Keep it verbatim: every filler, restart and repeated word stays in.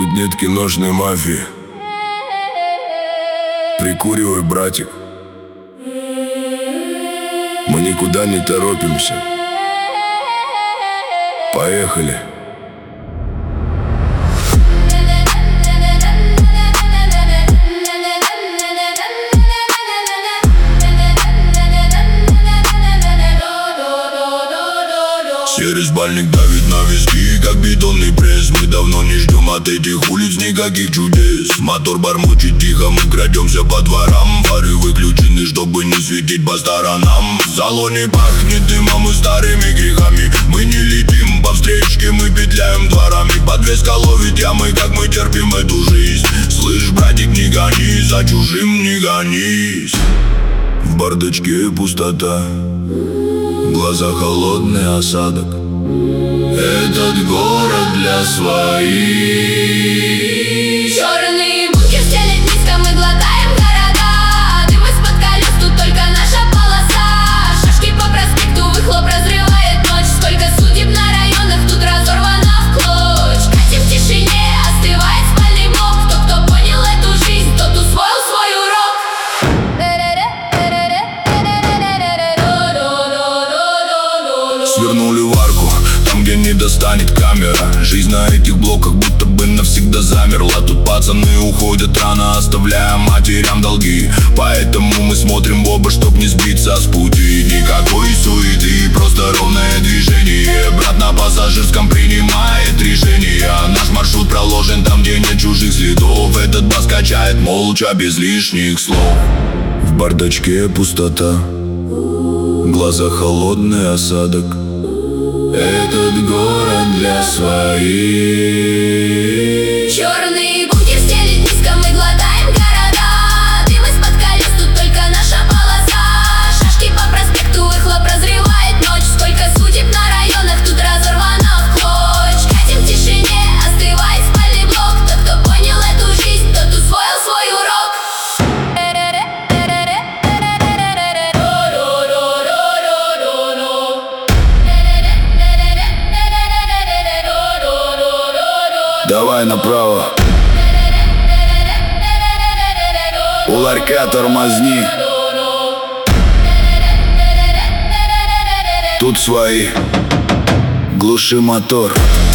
нет киношной мафии. Прикуривай, братик. Мы никуда не торопимся. Поехали. Серый спальник давит на виски, как бетонный пресс. Мы давно не ждем от этих улиц никаких чудес. Мотор бормочет тихо, мы крадемся по дворам. Фары выключены, чтобы не светить по сторонам. В салоне пахнет дымом и старыми грехами. Мы не летим по встречке, мы петляем дворами. Подвеска ловит ямы, как мы терпим эту жизнь. Слышь, братик, не гонись, за чужим не гонись. В бардачке пустота, в глазах холодный осадок. Этот город для своих. Черный бункер стелет низко, мы глотаем города. Дым из-под колес, тут только наша полоса. Шашки по проспекту, выхлоп разрывает ночь. Сколько судеб на районах, тут разорвано в клочь. Катим в тишине, остывает спальный блок. Тот, кто понял эту жизнь, тот усвоил свой урок. Свернули в арку, там, где не достанет камера. Жизнь на этих блоках будто бы навсегда замерла. Тут пацаны уходят рано, оставляя матерям долги. Поэтому мы смотрим в оба, чтоб не сбиться с пути. Никакой суеты, просто ровное движение. Брат на пассажирском принимает решение. Наш маршрут проложен там, где нет чужих следов. Этот бас качает молча, без лишних слов. В бардачке пустота, в глазах холодный осадок. Этот город для своих. Черный бункер стелет низко, мы глотаем города. Дым из-под колес, тут только наша полоса. Шашки по проспекту, выхлоп разрывает ночь. Сколько судеб на районах, тут разорвано в клочь. Катим в тишине, остывает спальный блок. Тот, кто понял эту жизнь, тот усвоил свой урок. Давай направо, у ларька тормозни. Тут свои, глуши мотор.